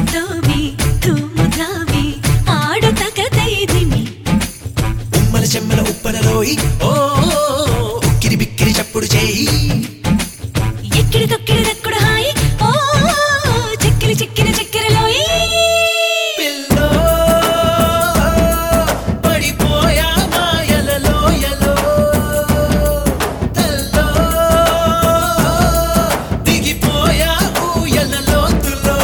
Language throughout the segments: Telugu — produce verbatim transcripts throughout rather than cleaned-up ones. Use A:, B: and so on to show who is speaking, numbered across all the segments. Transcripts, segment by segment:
A: సొగసుతోవి తుముదావి ఆడుతకదైదిమి
B: ఉమ్మల చెమ్మల ఉప్పలలోయి ఓ ఉక్కిరి బిక్కిరి చప్పుడు చేయి
A: ఎక్కిడి తొక్కిడి దక్కుడు హాయి ఓ చిక్కిరి చిక్కిరి చిక్కిరిలోయి
B: పిల్లో పడిపోయా మాయలలోయలో తల్లో దిగిపోయా ఊయల లోతులో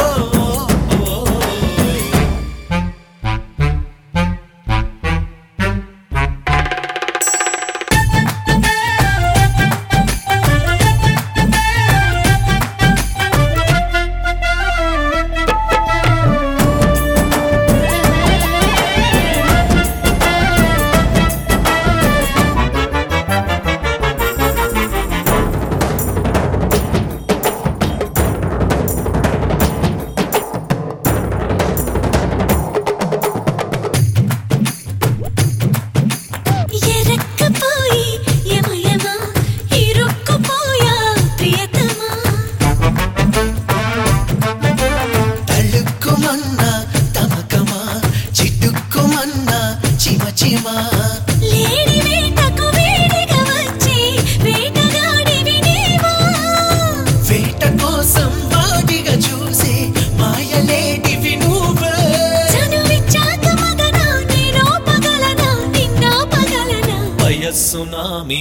A: ఎరక్కపోయి యమ యమ ఇరుక్కుపోయా ప్రియతమా
B: తళుక్కుమన్నా తమకమా చిటుక్కుమన్నా చిమ చిమ
A: లేడి వేటకు వేడిగా వచ్చి వేటగాడివి నీవా
B: వేట కోసం వాడిగా చూసే మాయలేడివి నువ్వే
A: చనువిచ్చాక మగనా నేను పగలనా నిన్నా పగలనా
B: వయస్సునామి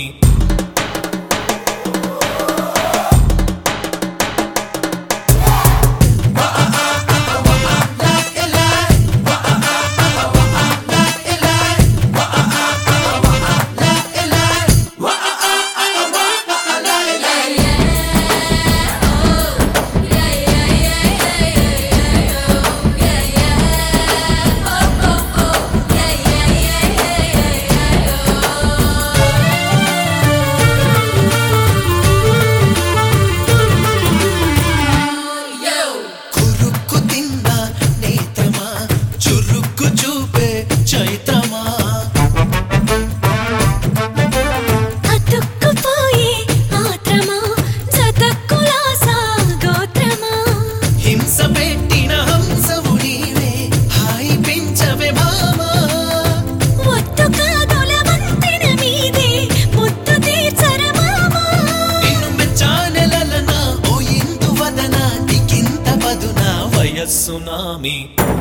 B: కురుక్కు తిన్న నేత్రమా చురుక్కు చూపే చైత్రమా
A: అతుక్కుపోయే ఆత్రమా జతక్కులాసా గోత్రమా
B: హింస పెట్టిన హంసవు నీవే హాయి పెంచవే భామా
A: ఒత్తు కాదుల వంతెన మీదే ముద్దు తీర్చరమామా
B: నిన్ను మెచ్చానెలలనా ఓ ఇందు వదన నీకింత పదునా వయస్సునామి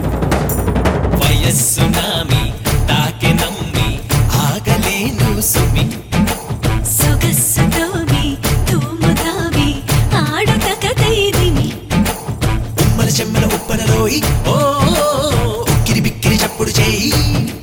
B: వయస్సునామి తాకె నమ్మి ఆగలేను సుమి
A: సొగసుతోవి తుముదావి ఆడుతకదైదిమి
B: ఉమ్మల చెమ్మల ఉప్పలలోయి ఓ ఉక్కిరి బిక్కిరి చప్పుడు చేయి